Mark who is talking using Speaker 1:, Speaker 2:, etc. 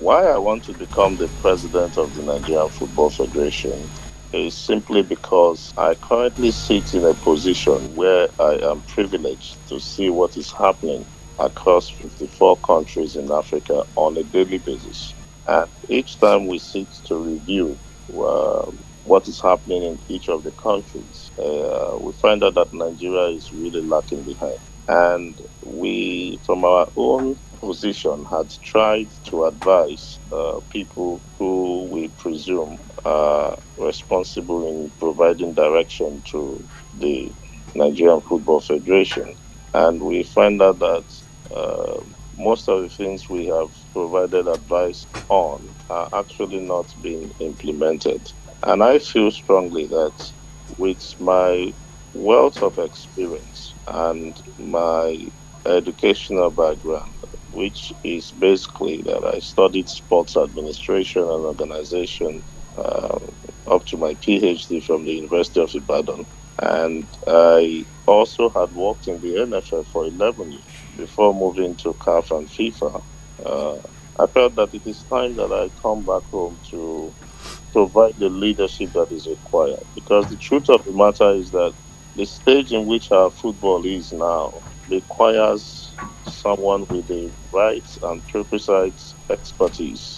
Speaker 1: Why I want to become the president of the Nigerian Football Federation is simply because I currently sit in a position where I am privileged to see what is happening across 54 countries in Africa on a daily basis. And each time we sit to review what is happening in each of the countries, we find out that Nigeria is really lacking behind. And we, from our own position, had tried to advise people who we presume are responsible in providing direction to the Nigerian Football Federation. And we find out that most of the things we have provided advice on are actually not being implemented. And I feel strongly that with my wealth of experience and my educational background, which is basically that I studied sports administration and organization uh, up to my PhD from the University of Ibadan. And I also had worked in the NFL for 11 years before moving to CAF and FIFA. Uh, I felt that it is time that I come back home to provide the leadership that is required. Because the truth of the matter is that the stage in which our football is now requires someone with the right and prerequisite expertise